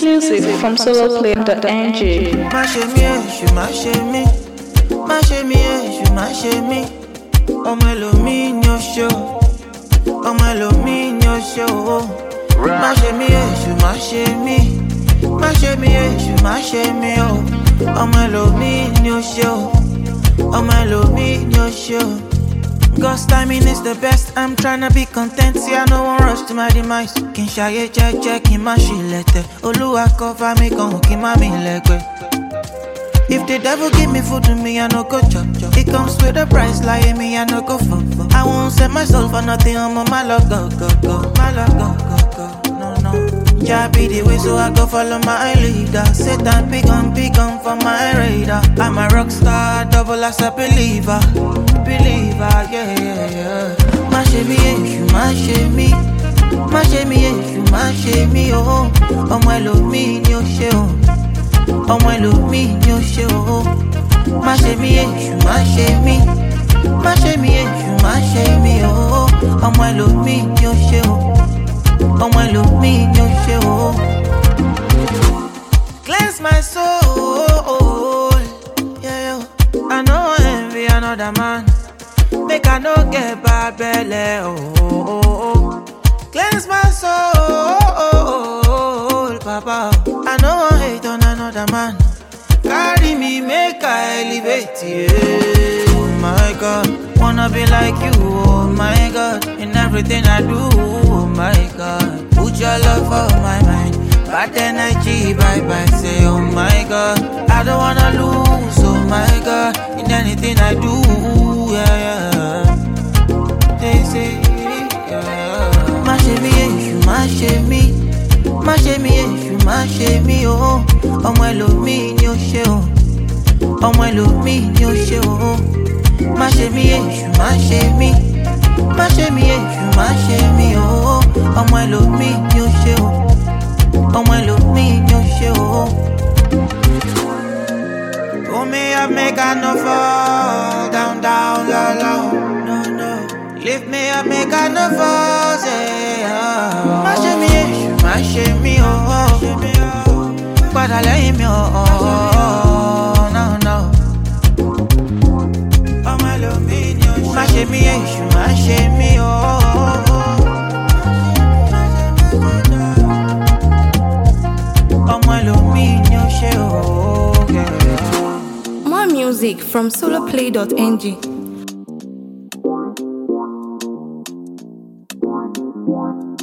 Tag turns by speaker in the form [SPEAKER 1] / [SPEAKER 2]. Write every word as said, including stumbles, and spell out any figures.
[SPEAKER 1] Music from solo play dot n g.
[SPEAKER 2] Má ṣe mí èṣù, má ṣe mí. Má ṣe mí èṣù, má ṣe mí. Ọmọ ẹlòmíì ni ó ṣe o. Ọmọ ẹlòmíì ni ó ṣe o. Má ṣe mí èṣù, má ṣe mí. Má ṣe mí èṣù, má ṣe mí o. Ọmọ ẹlòmíì ni ó ṣe o. Ọmọ ẹlòmíì ni ó ṣe o. God's timing is the best. I'm tryna be content. See, I no one rush to my demise. Kì í ṣayé jẹ́jẹ́, kì í má ṣílẹ̀tẹ̀. Olúwa cover me, kan kì í má mi lẹ́gbẹ̀ẹ́. If the devil give me food to me, I no go chop chop. It comes with a price, like me, I no go fuck fuck. I won't set myself for nothing. I'm on my love, go go go. My love, go go go. No no. Jah be the way, so I go follow my leader. Satan pick on pick on for my radar. I'm a rock star, double as a believer. Believer, yeah yeah yeah. Má ṣe mí èṣù, má ṣe mí. Má ṣe mí èṣù, má ṣe mí oh. Ọmọ ẹlòmíì ni ó ṣe o. Ọmọ ẹlòmíì ni ó ṣe o. Má ṣe mí èṣù, má ṣe mí. Má ṣe mí èṣù, má ṣe mí o. Ọmọ ẹlòmíì ni ó ṣe o. Ọmọ ẹlòmíì ni ó ṣe o. Cleanse my soul, yeah, yeah. I no envy another man. Make I no get bad belly, oh, oh, oh. Cleanse my soul, Papa. I no want hate on another man. Carry me, make I elevate, yeah. Oh my God, wanna be like you, oh my God. In everything I do, oh my God. Put your love on my mind. Bad energy, bye bye, say, oh my God. I don't wanna lose, oh my God. In anything I do, yeah, yeah. They say, yeah. Má ṣe mí èṣù, má ṣe mí. Má ṣe mí èṣù, má ṣe mí, oh. Ọmọ ẹlòmíì ni ó ṣe o. Ọmọ ẹlòmíì ni ó ṣe o. Má ṣe mí èṣù, má ṣe mí. Má ṣe mí èṣù, má ṣe mí, oh. Ọmọ ẹlòmíì ni ó ṣe o. Ọmọ ẹlòmíì ni ó ṣe o. Pull me up, make I no fall down, down, low, low. No, no. Lift me up, make I no fall, say, oh. Má ṣe mí èṣù, má ṣe mí, oh. Padà lẹ́yìn mi, oh, oh, no, no. Ọmọ ẹlòmíì ni ó ṣe o. Má ṣe mí èṣù, má ṣe mí, oh. Ọmọ ẹlòmíì ni ó ṣe o.
[SPEAKER 1] More music from solo play dot n g.